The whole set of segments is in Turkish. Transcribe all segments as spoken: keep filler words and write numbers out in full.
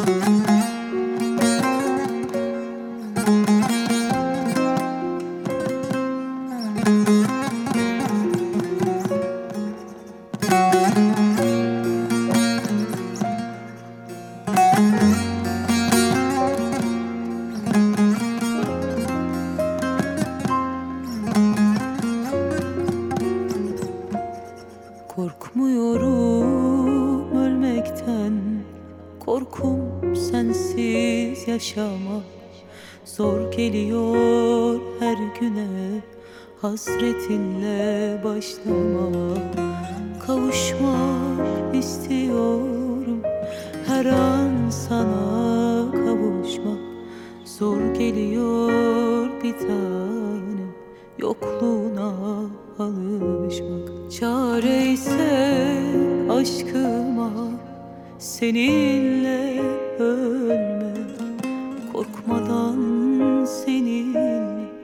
Korkmuyorum ölmekten, korkum sensiz yaşamak. Zor geliyor her güne, hasretinle başlamak. Kavuşmak istiyorum, her an sana kavuşmak. Zor geliyor bir tanem, yokluğuna alışmak. Çare ise aşkıma seninle ölmek. Korkmadan seninle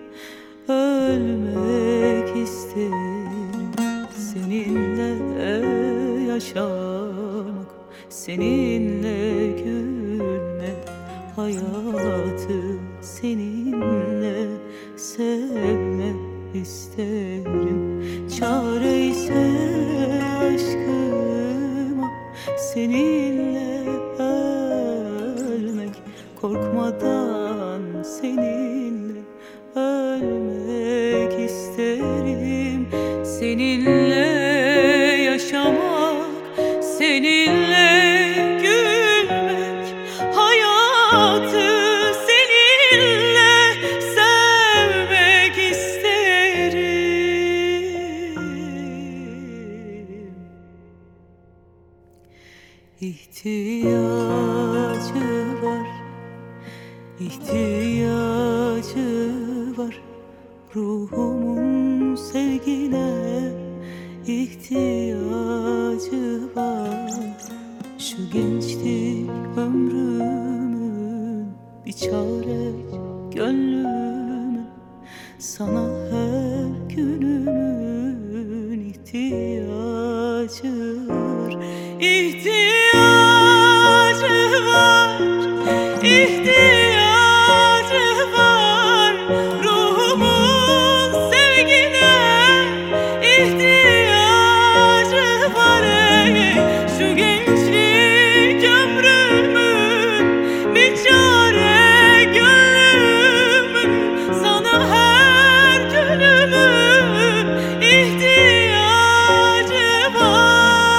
ölmek isterim. Seninle yaşamak, seninle gülmek. Hayatı seninle sevmek isterim. Çare ise aşkıma seninle ölmek. Korkmadan seninle ölmek isterim. Seninle yaşamak, seninle gülmek. Hayatı seninle sevmek isterim. İhtiyacı var, ihtiyacı var ruhumun sevgine. İhtiyacı var şu gençlik ömrümün, bir çare gönlümün. Sana her günümün ihtiyacı var. İhtiyacı var, ihtiyacı var ruhumun sevgine. İhtiyacı var ey, şu gençlik ömrümün, bir çare gönlümün. Sana her günümün ihtiyacı var.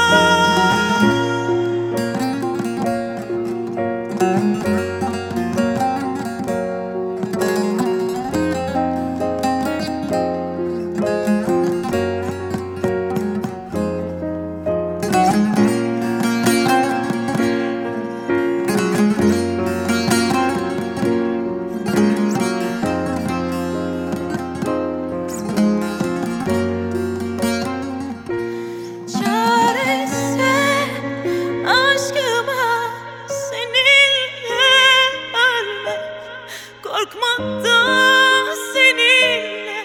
Korkmadan seninle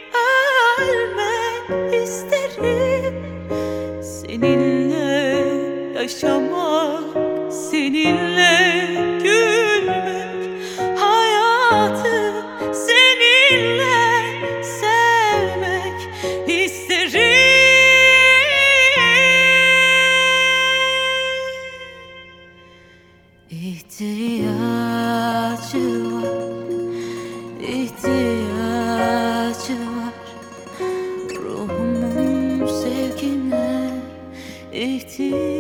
ölmek isterim. Seninle yaşamak, seninle gülmek. Hayatı seninle sevmek isterim. İhtiyacı var, İhtiyacı var ruhumun sevgine. İhtiyacı